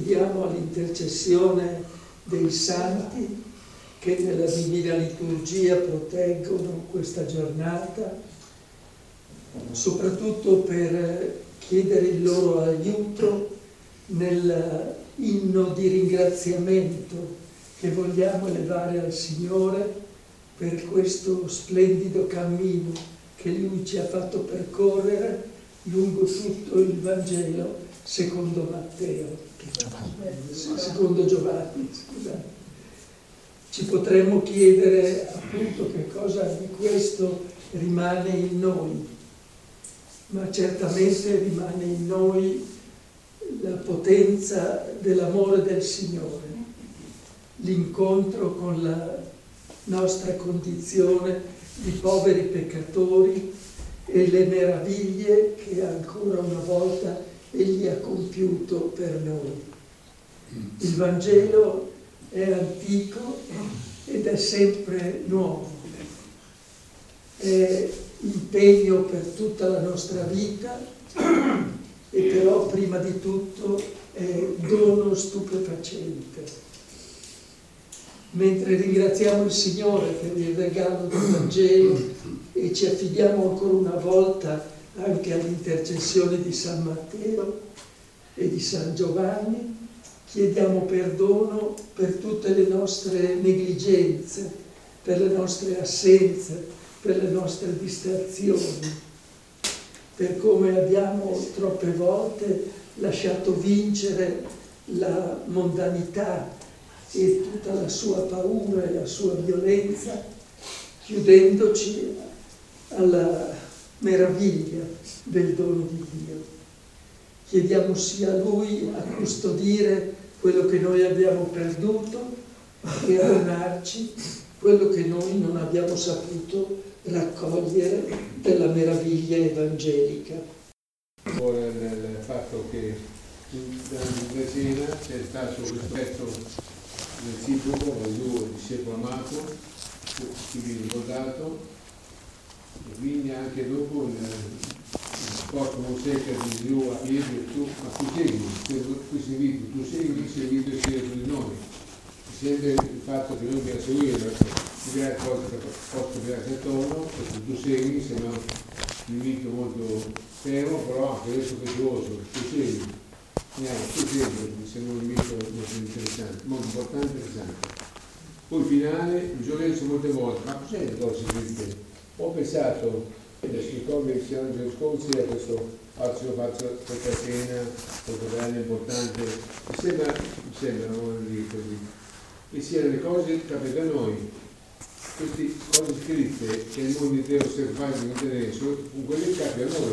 chiediamo all'intercessione dei santi che nella Divina Liturgia proteggono questa giornata, soprattutto per chiedere il loro aiuto nell'inno di ringraziamento che vogliamo elevare al Signore per questo splendido cammino che Lui ci ha fatto percorrere lungo tutto il Vangelo secondo Matteo, secondo Giovanni, scusate. Ci potremmo chiedere appunto che cosa di questo rimane in noi, ma certamente rimane in noi la potenza dell'amore del Signore, l'incontro con la nostra condizione di poveri peccatori e le meraviglie che ancora una volta Egli ha compiuto per noi. Il Vangelo è antico ed è sempre nuovo, è impegno per tutta la nostra vita e però prima di tutto è dono stupefacente. Mentre ringraziamo il Signore per il regalo del Vangelo e ci affidiamo ancora una volta anche all'intercessione di San Matteo e di San Giovanni, chiediamo perdono per tutte le nostre negligenze, per le nostre assenze, per le nostre distrazioni, per come abbiamo troppe volte lasciato vincere la mondanità e tutta la sua paura e la sua violenza, chiudendoci alla meraviglia del dono di Dio. Chiediamo sia a Lui a custodire quello che noi abbiamo perduto e a donarci quello che noi non abbiamo saputo raccogliere della meraviglia evangelica. Ora nel fatto che nella cena c'è stato questo pezzo del cibo del suo discepolo amato, che vi ricordato, e quindi anche dopo il porto Monseca di Gesù a Pietro, ma tu segui, questo invito, tu segui, questo invito è scelto di noi. Sempre il fatto che noi dobbiamo seguire le cose che posso creare attorno, perché tu segui, sembra un invito molto fermo, però anche adesso affettuoso, tu segui. Tu segui, mi sembra un invito molto interessante, molto importante e interessante. Poi il finale, mi sono detto molte volte, ma cos'è le cose scritte? Ho pensato, adesso ricordo che siamo già scorsi a questo faccio questa cena, questo grande importante, mi sembra non dire così, che siano le cose che capitano a noi, queste cose scritte che il mondo intero sta facendo adesso, con quelle che capitano a noi,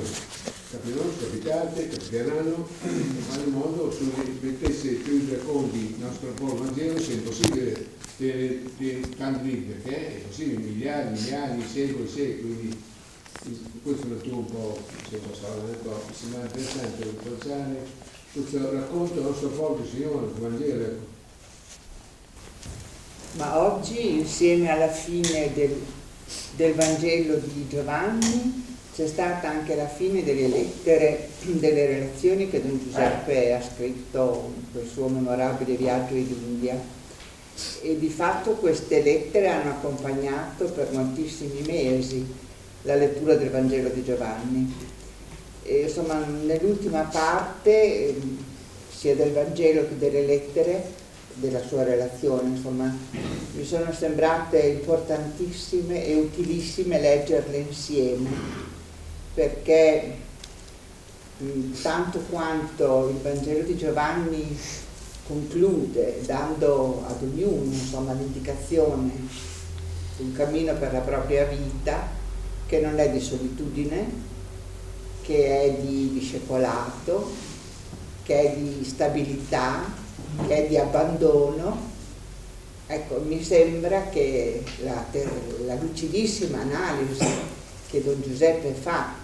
capitate, capiteranno, in qualche modo se mettesse più i racconti il nostro popolo Vangelo è impossibile tanti libri, perché è possibile, miliardi, secoli, quindi questo è un po', se sembra interessante approcciare questo racconto del nostro popolo, Signore, il Vangelo. Ecco. Ma oggi, insieme alla fine del Vangelo di Giovanni, c'è stata anche la fine delle lettere, delle relazioni che Don Giuseppe ha scritto per il suo memorabile viaggio in India. E di fatto queste lettere hanno accompagnato per moltissimi mesi la lettura del Vangelo di Giovanni. E, insomma, nell'ultima parte, sia del Vangelo che delle lettere, della sua relazione, insomma, mi sono sembrate importantissime e utilissime leggerle insieme, perché tanto quanto il Vangelo di Giovanni conclude dando ad ognuno, insomma, l'indicazione di un cammino per la propria vita che non è di solitudine, che è di discepolato, che è di stabilità, che è di abbandono. Ecco, mi sembra che la lucidissima analisi che Don Giuseppe fa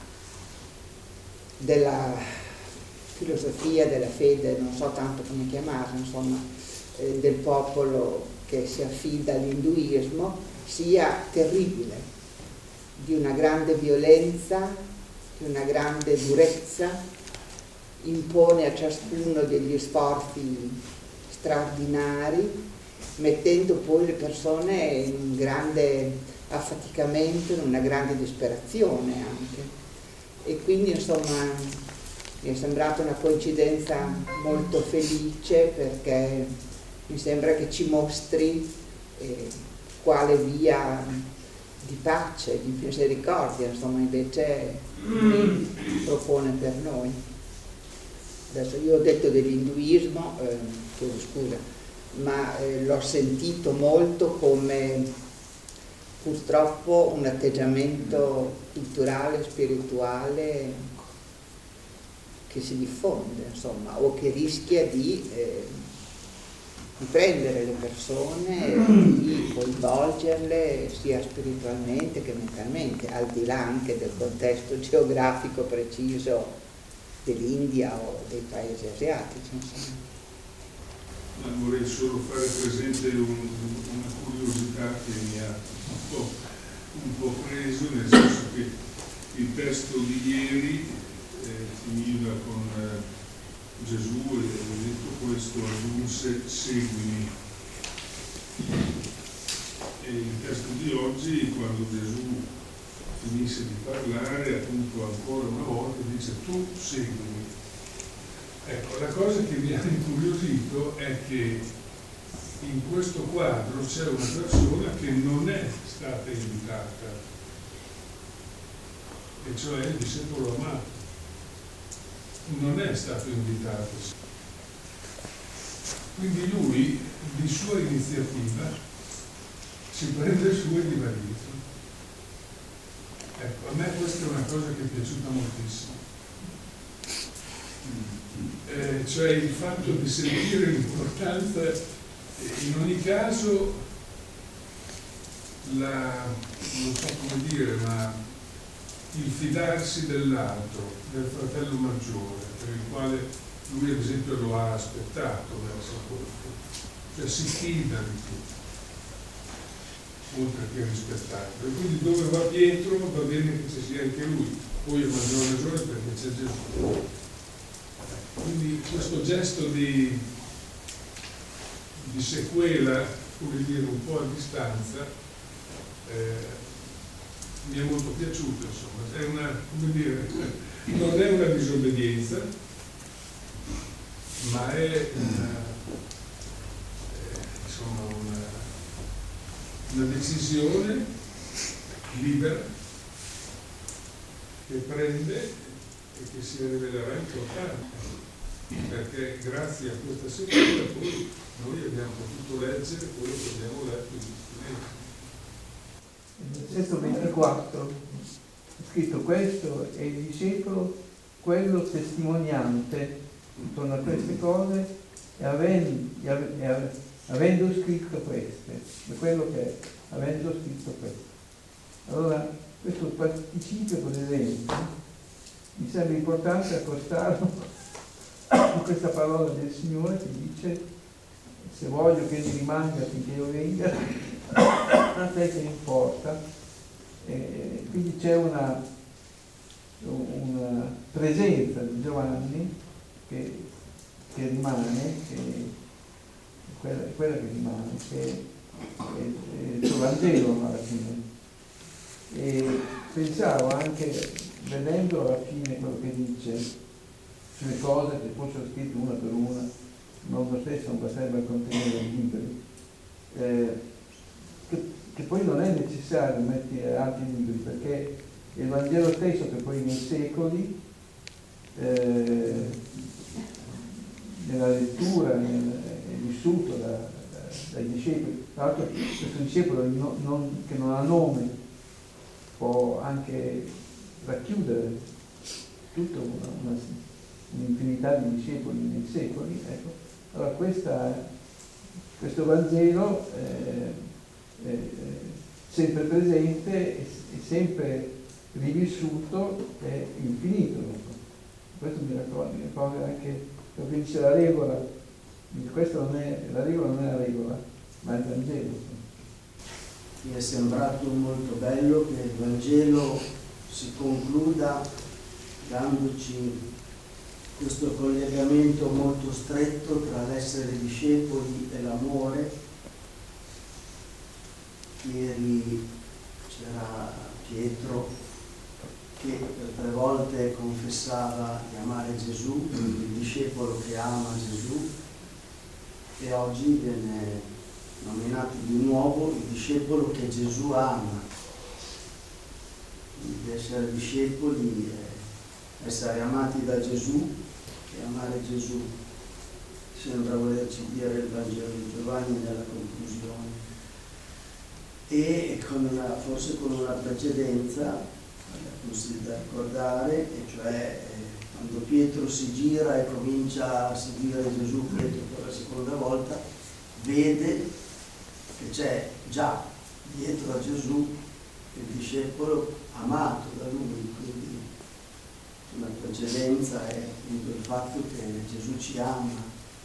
della filosofia, della fede, non so tanto come chiamarla, insomma, del popolo che si affida all'induismo, sia terribile, di una grande violenza, di una grande durezza, impone a ciascuno degli sforzi straordinari, mettendo poi le persone in un grande affaticamento, in una grande disperazione anche. E quindi insomma mi è sembrata una coincidenza molto felice, perché mi sembra che ci mostri quale via di pace, di misericordia, insomma, invece propone per noi. Adesso io ho detto dell'induismo, scusa, ma l'ho sentito molto come purtroppo un atteggiamento culturale, spirituale che si diffonde, insomma, o che rischia di prendere le persone, di coinvolgerle sia spiritualmente che mentalmente, al di là anche del contesto geografico preciso dell'India o dei paesi asiatici, insomma. Ma vorrei solo fare presente una curiosità che mi ha un po' preso, nel senso che il testo di ieri finiva con Gesù e detto questo aggiunse seguimi. E il testo di oggi, quando Gesù finisce di parlare, appunto ancora una volta dice tu seguimi. Ecco, la cosa che mi ha incuriosito è che in questo quadro c'è una persona che non è stata invitata, e cioè il discepolo amato. Non è stato invitato. Quindi lui, di sua iniziativa, si prende su e diventa. Ecco, a me questa è una cosa che è piaciuta moltissimo. Cioè il fatto di sentire l'importanza, in ogni caso, non so come dire, ma il fidarsi dell'altro, del fratello maggiore, per il quale lui ad esempio lo ha aspettato verso corte, cioè si fida di tutto, oltre che rispettarlo. E quindi dove va Pietro va bene che ci sia anche lui, poi a maggior ragione perché c'è Gesù. Quindi questo gesto di sequela, come dire, un po' a distanza, mi è molto piaciuto, insomma, è una, come dire, non è una disobbedienza, ma è insomma una decisione libera che prende e che si rivelerà importante, perché grazie a questa sequela poi noi abbiamo potuto leggere quello che abbiamo letto in questi mesi. Nel versetto 24 è scritto questo è il discepolo, quello testimoniante intorno a queste cose e avendo scritto queste, è quello che è, avendo scritto questo. Allora questo participio presente mi sembra importante accostarlo a questa parola del Signore che dice: se voglio che egli rimanga finché io venga, a te che importa. Quindi c'è una presenza di Giovanni che rimane, quella che rimane, che è il suo Vangelo alla fine. E pensavo anche, vedendo alla fine quello che dice sulle cose che fossero scritte una per una, il mondo stesso non basterebbe contenere i libri, che poi non è necessario mettere altri libri, perché il Vangelo stesso, che poi nei secoli nella lettura è vissuto dai discepoli. Tra l'altro questo discepolo che non ha nome può anche racchiudere tutta un'infinità di discepoli nei secoli. Ecco. Allora questo Vangelo è sempre presente, è sempre rivissuto, è infinito. Questo mi ricorda anche quello che dice la regola. La regola non è la regola, ma è il Vangelo. Mi è sembrato molto bello che il Vangelo si concluda dandoci questo collegamento molto stretto tra l'essere discepoli e l'amore. Ieri c'era Pietro che per 3 volte confessava di amare Gesù, il discepolo che ama Gesù, e oggi viene nominato di nuovo il discepolo che Gesù ama. Quindi essere discepoli è essere amati da Gesù e amare Gesù. Sembra volerci dire il Vangelo di Giovanni nella conclusione. E forse con una precedenza così da ricordare, e cioè quando Pietro si gira e comincia a seguire Gesù, Pietro per la seconda volta, vede che c'è già dietro a Gesù il discepolo amato da lui, quindi una precedenza è appunto il fatto che Gesù ci ama,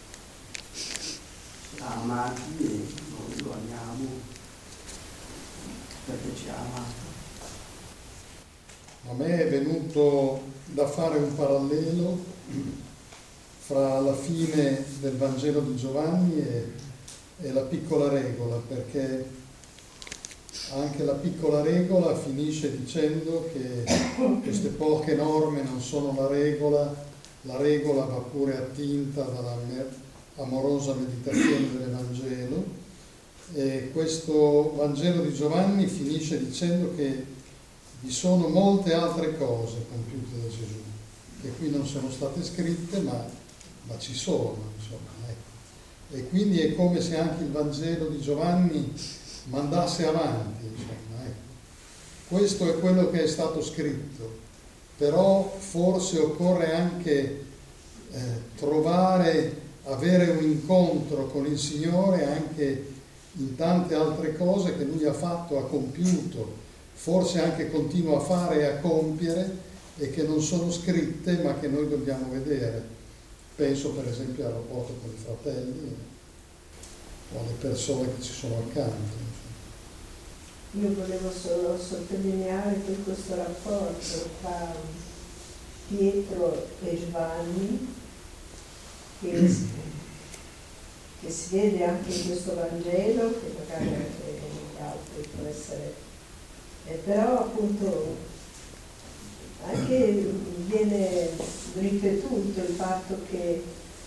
ci ha amati e noi lo amiamo perché ci ha amato. A me è venuto da fare un parallelo fra la fine del Vangelo di Giovanni e la piccola regola, perché anche la piccola regola finisce dicendo che queste poche norme non sono la regola va pure attinta dalla amorosa meditazione dell'Evangelo, e questo Vangelo di Giovanni finisce dicendo che vi sono molte altre cose compiute da Gesù, che qui non sono state scritte, ma ci sono, insomma, ecco. E quindi è come se anche il Vangelo di Giovanni mandasse avanti, insomma, ecco. Questo è quello che è stato scritto, però forse occorre anche avere un incontro con il Signore anche in tante altre cose che Lui ha fatto, ha compiuto, forse anche continua a fare e a compiere, e che non sono scritte ma che noi dobbiamo vedere. Penso per esempio al rapporto con i fratelli o alle persone che ci sono accanto. Io volevo solo sottolineare che questo rapporto tra Pietro e Giovanni, che si vede anche in questo Vangelo, che magari anche negli altri può essere, però appunto anche viene ripetuto il fatto che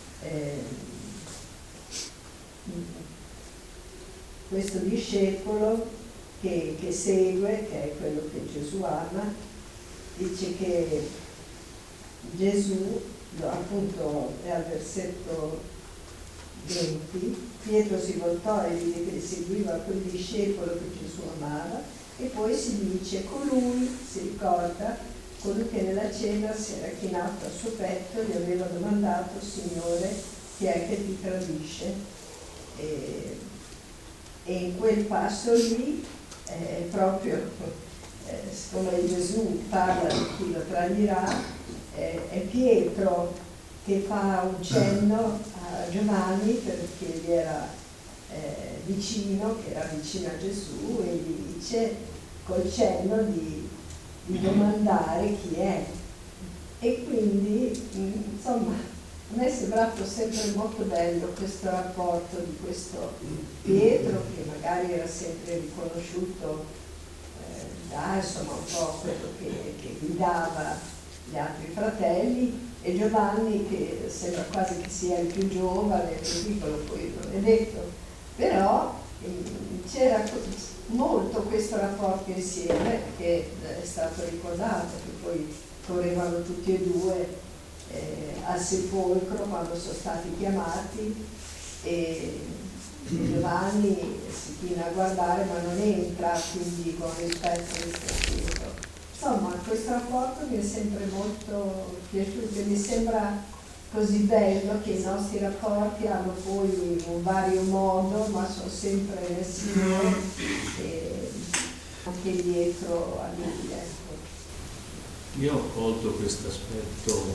questo discepolo che segue, che è quello che Gesù ama, dice che Gesù, appunto è al versetto 20, Pietro si voltò e vide che seguiva quel discepolo che Gesù amava, e poi si dice: colui, si ricorda, colui che nella cena si era chinato al suo petto e gli aveva domandato: Signore, chi è che ti tradisce? E in quel passo lì proprio siccome Gesù parla di chi lo tradirà, è Pietro che fa un cenno a Giovanni perché gli era vicino, che era vicino a Gesù, e gli dice col cenno di domandare chi è. E quindi insomma a me è sembrato sempre molto bello questo rapporto di questo Pietro, che magari era sempre riconosciuto insomma un po' quello che guidava gli altri fratelli, e Giovanni che sembra quasi che sia il più giovane, il più piccolo, poi non è detto, però c'era molto questo rapporto insieme, che è stato ricordato, che poi correvano tutti e due al sepolcro quando sono stati chiamati, e Giovanni si china a guardare ma non entra, quindi con rispetto rispetto. Insomma, questo rapporto mi è sempre molto piaciuto, mi sembra così bello che i nostri rapporti hanno poi un vario modo, ma sono sempre nel Signore e anche dietro a Lui. Ecco. Io ho colto questo aspetto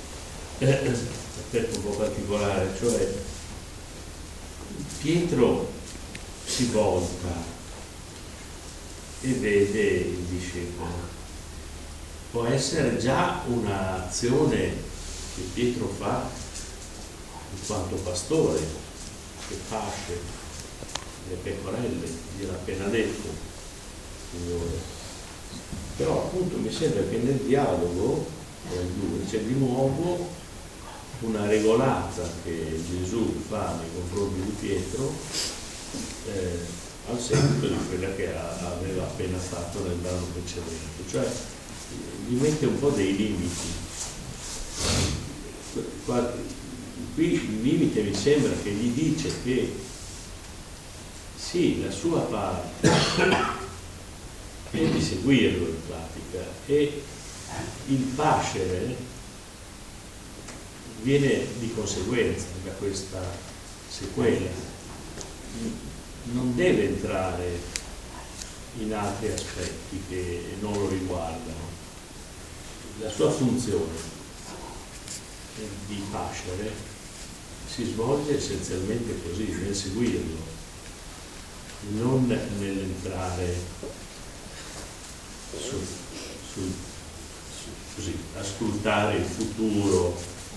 un po' particolare, cioè Pietro si volta e vede il discepolo. Può essere già un'azione che Pietro fa in quanto pastore, che pasce le pecorelle, gliel'ha appena detto, Signore. Però appunto mi sembra che nel dialogo tra i due c'è di nuovo una regolata che Gesù fa nei confronti di Pietro al seguito di quella che aveva appena fatto nel brano precedente, cioè gli mette un po' dei limiti. Qui il limite mi sembra che gli dice che sì, la sua parte è di seguirlo in pratica, e il pascere viene di conseguenza da questa sequela. Non deve entrare in altri aspetti che non lo riguardano. La sua funzione di pascere si svolge essenzialmente così, nel seguirlo, non nell'entrare così, ascoltare il futuro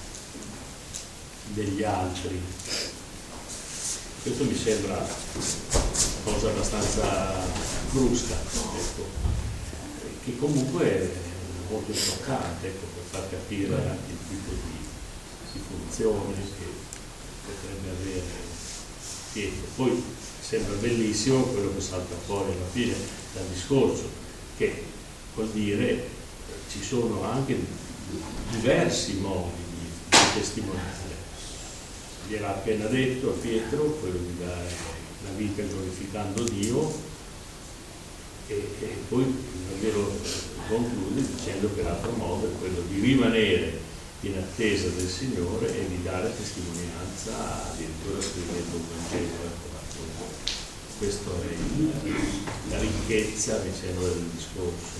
degli altri. Questo mi sembra una cosa abbastanza brusca, ecco, che comunque è molto toccante, ecco, per far capire anche il tipo di funzione che potrebbe avere Pietro. Poi sembra bellissimo quello che salta fuori alla fine dal discorso, che vuol dire ci sono anche diversi modi di testimoniare. Gliel'ha appena detto a Pietro, quello di dare la vita glorificando Dio, e poi davvero conclude dicendo che l'altro modo è quello di rimanere in attesa del Signore e di dare testimonianza, addirittura scrivendo un Vangelo. Questa è la ricchezza, mi sembra, del discorso.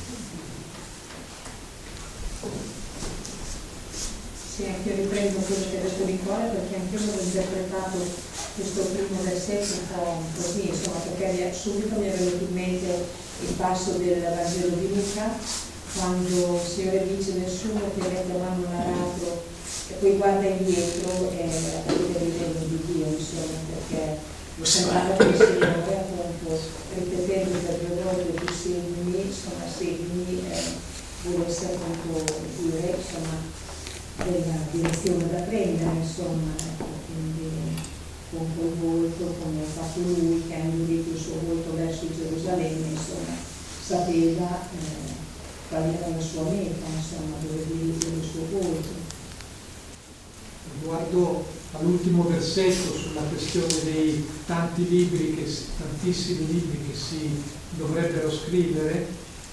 Sì, anche io riprendo quello che ha detto Nicola, perché anche io ho interpretato questo primo versetto un po' così, insomma, perché subito mi è venuto in mente il passo del Vangelo di Luca, quando il Signore dice nessuno che mette a mano un aratro e poi guarda indietro e vede il regno di Dio, insomma, perché mi sembrava che il Signore, appunto, ripetendo per 2 volte tu seguimi, insomma, seguimi, volesse appunto dire, insomma, della direzione da prendere, insomma, ecco, quindi con quel volto, come ha fatto lui, che ha indurito il suo volto verso Gerusalemme, insomma, sapeva qual era la sua meta, insomma, dove dirigere il suo volto. Riguardo all'ultimo versetto sulla questione dei tantissimi libri che si dovrebbero scrivere,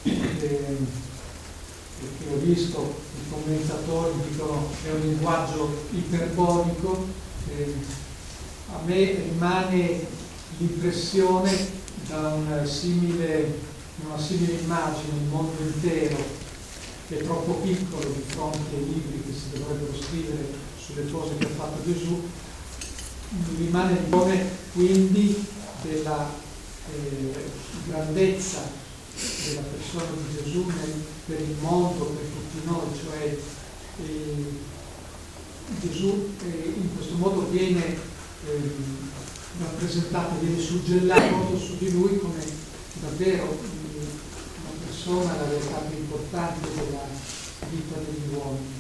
perché ho visto i commentatori dicono che è un linguaggio iperbolico, a me rimane l'impressione da una simile immagine, il mondo intero che è troppo piccolo di fronte ai libri che si dovrebbero scrivere sulle cose che ha fatto Gesù. Mi rimane l'idea quindi della grandezza della persona di Gesù per il mondo, per tutti noi, cioè Gesù in questo modo viene rappresentato, viene suggellato su di lui come davvero una persona, la realtà più importante della vita degli uomini.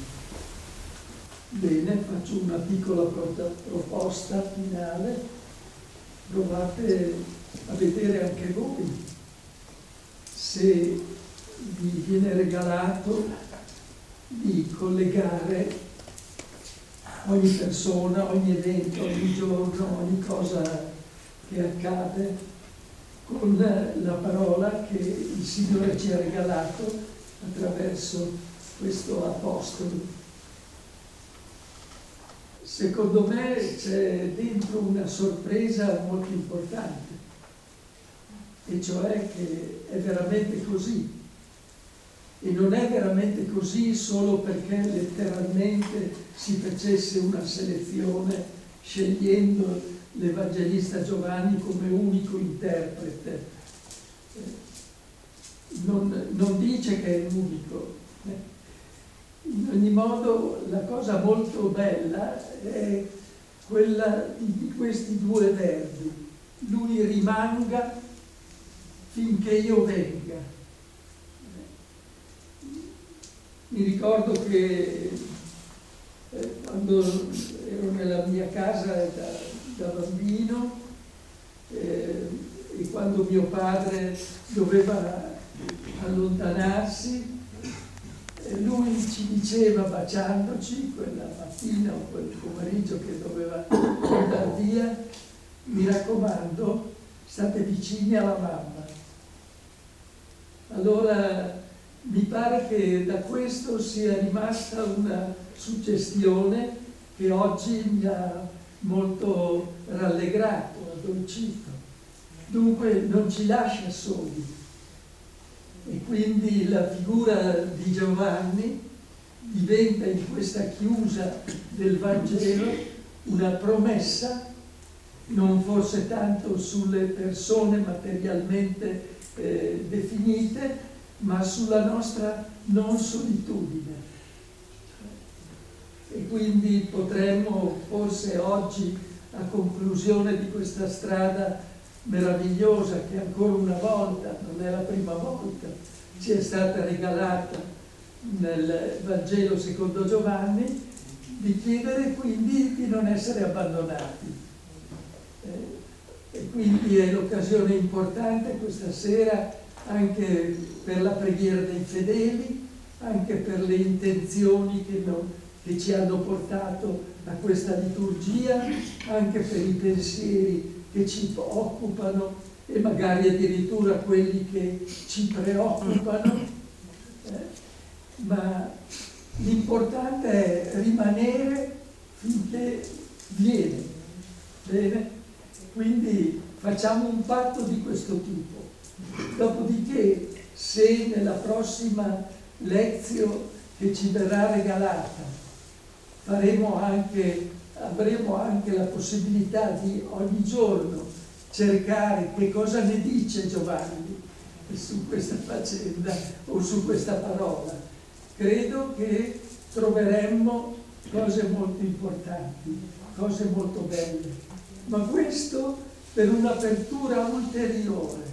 Bene, faccio una piccola proposta finale, provate a vedere anche voi se vi viene regalato di collegare ogni persona, ogni evento, ogni giorno, ogni cosa che accade con la parola che il Signore ci ha regalato attraverso questo apostolo. Secondo me c'è dentro una sorpresa molto importante, e cioè che è veramente così. E non è veramente così solo perché letteralmente si facesse una selezione scegliendo l'Evangelista Giovanni come unico interprete. Non dice che è l'unico, In ogni modo la cosa molto bella è quella di questi due verbi: lui rimanga finché io venga. Mi ricordo che quando ero nella mia casa da bambino e quando mio padre doveva allontanarsi, lui ci diceva, baciandoci quella mattina o quel pomeriggio che doveva andare via: mi raccomando, state vicini alla mamma. Allora mi pare che da questo sia rimasta una suggestione che oggi mi ha molto rallegrato, addolcito. Dunque non ci lascia soli. E quindi la figura di Giovanni diventa in questa chiusa del Vangelo una promessa, non forse tanto sulle persone materialmente definite, ma sulla nostra non solitudine. E quindi potremmo forse oggi, a conclusione di questa strada meravigliosa che ancora una volta, non è la prima volta, ci è stata regalata nel Vangelo secondo Giovanni, di chiedere quindi di non essere abbandonati. E quindi è l'occasione importante questa sera anche per la preghiera dei fedeli, anche per le intenzioni che ci hanno portato a questa liturgia, anche per i pensieri che ci occupano e magari addirittura quelli che ci preoccupano, ma l'importante è rimanere finché viene. Bene? Quindi facciamo un patto di questo tipo. Dopodiché, se nella prossima lezione che ci verrà regalata avremo anche la possibilità di ogni giorno cercare che cosa ne dice Giovanni su questa faccenda o su questa parola, credo che troveremmo cose molto importanti, cose molto belle, ma questo per un'apertura ulteriore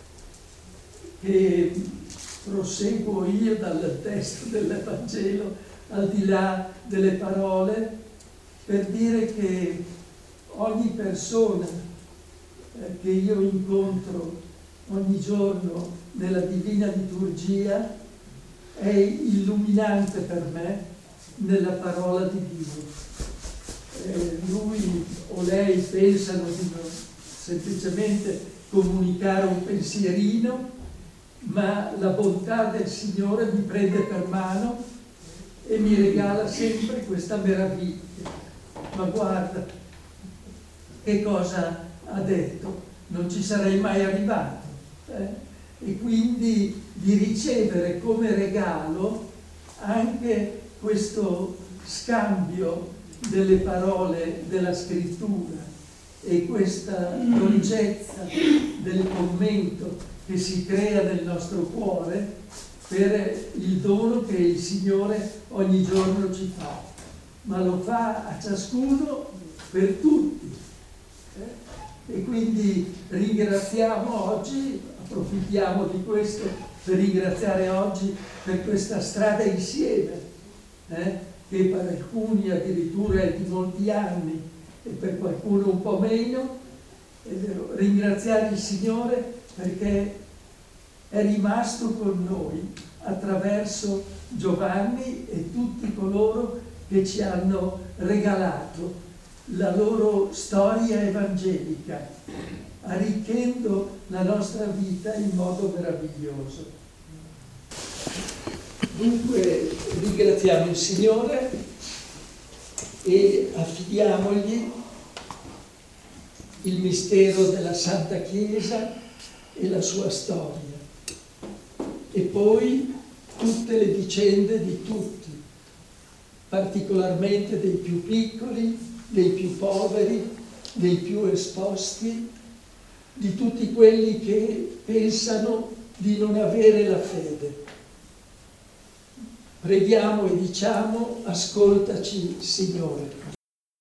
che proseguo io dal testo del Vangelo, al di là delle parole, per dire che ogni persona che io incontro ogni giorno nella Divina Liturgia è illuminante per me nella parola di Dio. Lui o lei pensano di non semplicemente comunicare un pensierino, ma la bontà del Signore mi prende per mano e mi regala sempre questa meraviglia. Ma guarda, che cosa ha detto? Non ci sarei mai arrivato. E quindi di ricevere come regalo anche questo scambio delle parole della Scrittura e questa dolcezza del commento che si crea nel nostro cuore per il dono che il Signore ogni giorno ci fa, ma lo fa a ciascuno per tutti. E quindi ringraziamo oggi, approfittiamo di questo per ringraziare oggi per questa strada insieme, che per alcuni addirittura è di molti anni e per qualcuno un po' meno. Ringraziare il Signore perché è rimasto con noi attraverso Giovanni e tutti coloro che ci hanno regalato la loro storia evangelica, arricchendo la nostra vita in modo meraviglioso. Dunque ringraziamo il Signore e affidiamogli il mistero della Santa Chiesa e la sua storia, e poi tutte le vicende di tutti, particolarmente dei più piccoli, dei più poveri, dei più esposti, di tutti quelli che pensano di non avere la fede. Preghiamo e diciamo: ascoltaci, Signore.